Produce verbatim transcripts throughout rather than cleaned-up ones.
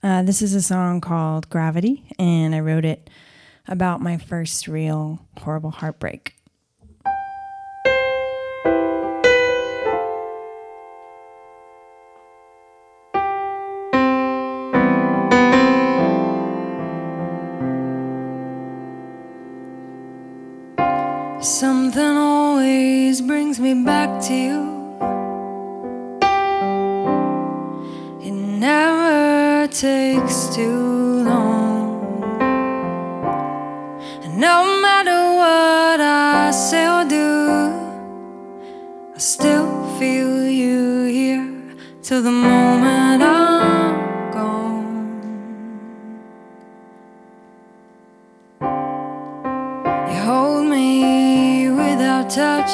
Uh, this is a song called Gravity, and I wrote it about my first real horrible heartbreak. Something always brings me back to you. It never takes too long. And no matter what I say or do, I still feel you here till the moment I'm gone. You hold me without touch,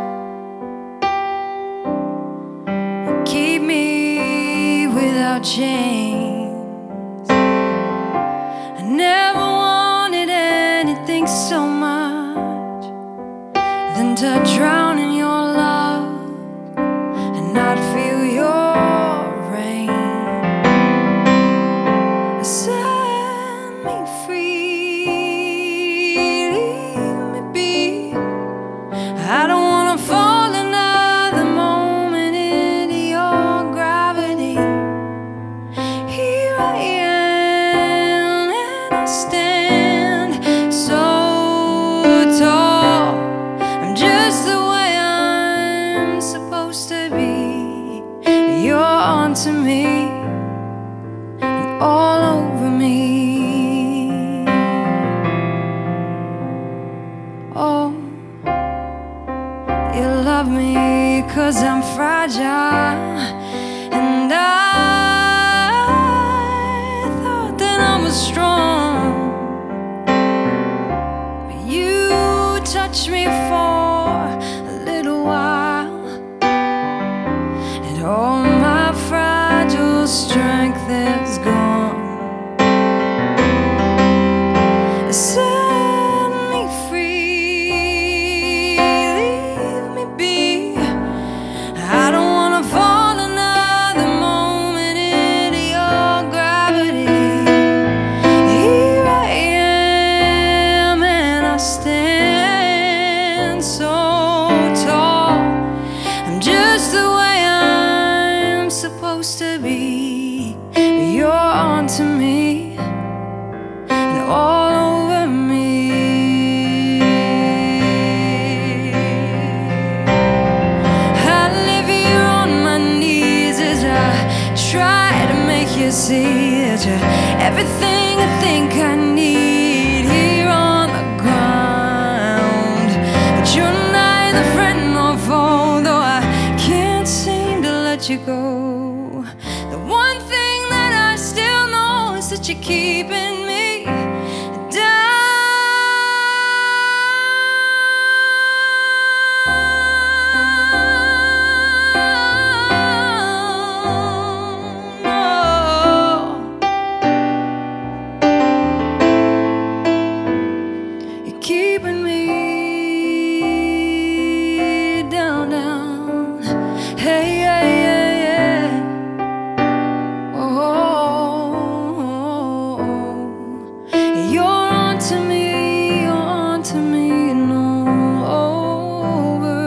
you keep me without chains. I never wanted anything so much than to drown in your love and not feel your rain. Set me free, leave me be. I don't wanna fall another moment into your gravity. Here I am and I stand so tall. I'm just the way I'm supposed to be. You're onto me and all over me. Oh, you love me 'cause I'm fragile, and I thought that I was strong, but you touched me for a little while, and all my fragile strength is gone. Set me free, leave me be. I don't wanna fall another moment into your gravity. Here I am and I stand so tall. I'm just the way I'm supposed to be. You're onto me and all over me. I live here on my knees as I try to make you see that you're everything I think I need here on the ground. But you're neither friend nor foe, though I can't seem to let you go. The one thing that I still know is that you're keeping me down. You're keeping me down, down. Hey, yeah, yeah, yeah. Oh, you're onto me, you're onto me, and all over.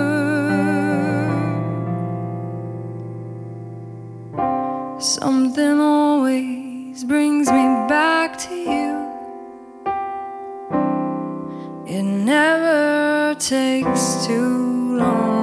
Something always brings me back to you. It never takes too long.